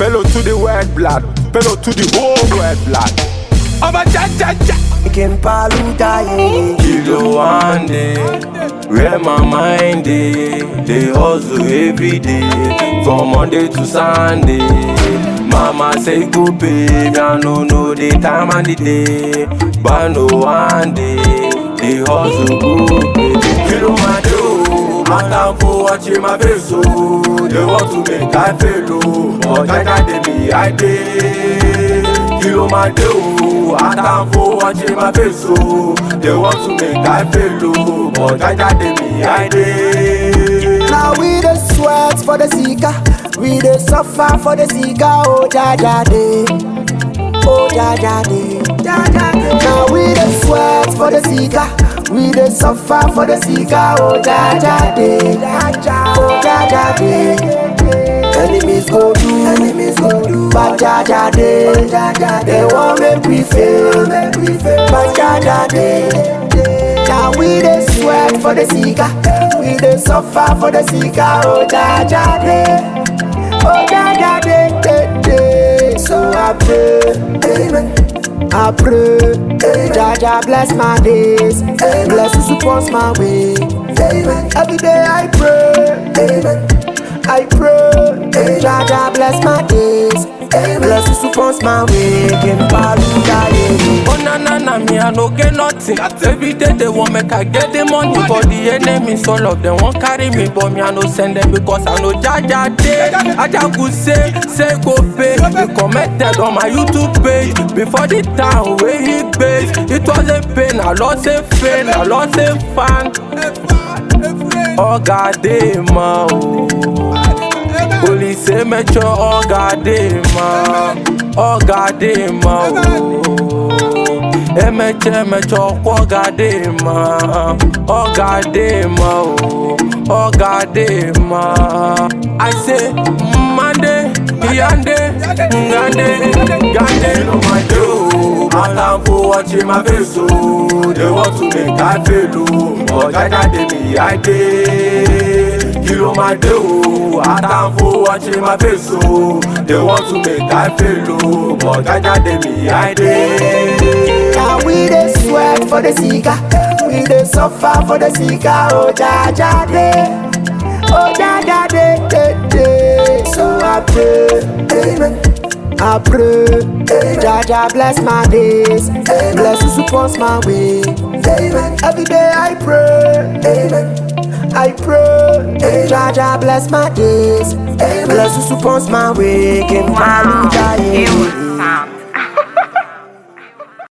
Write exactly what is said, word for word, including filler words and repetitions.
Fellow to the wet blood, fellow to the whole wet blood. I'm a cha cha cha. Iken paluta ye. Kilo one day, where my mind is. They hustle every day, from Monday to Sunday. Mama say go baby, I no know the time and the day, but no one day, they hustle go baby. Kilo my do, my time for watching my face so. They want to make I fail oh, but I got me I did. Kilo my do, I time for watching my face so. They want to make I fail oh, but I got me I did. Now we the sweat for the seeker, we the suffer for the seeker. Oh da da day, oh da da day, da da day. Now we the sweat for the seeker, we the suffer for the seeker. Oh da da day, oh da da day. Enemies go do, enemies go do, but da da day, they won't make we fail, but da da day. Now we the sweat for the seeker, we the suffer for the seeker. Oh da da day, oh da da day, day, day. So I pray, amen. I pray, Jah Jah bless my days, bless who supports my way, amen. Every day I pray, amen. I pray, Jah Jah bless my days, bless who supports my way. Can Oh na na na, me I no get nothing. Every day they want make I get the money, but the enemies all of them won't carry me, but me I no send them because I know Jah Jah day. I just could say, say go pay. He commented on my YouTube page before the time where he based. It was a pain, I lost a friend, I lost a fan. Oh God damn, oh. Police say me cho, oh God damn, oh God damn, oh. Emeche emeche oh God damn, oh God damn, oh. Oh God damn, I say Monday, Yande, Ngande, Gande. You know my do, my time for watching my face so. They want to make I fail oh, but I got me I did. You know my do, I time for watching my face so. They want to make I fail oh, but I got me I did. Now we the sweat for the seeker, we the suffer for the seeker. Oh Jah Jah day, oh Jah Jah day, day, day. So I pray, amen. I pray, Jah Jah bless my days, bless who supports my way, amen. Every day I pray, amen. I pray, Jah Jah bless my days, bless who supports my way. Can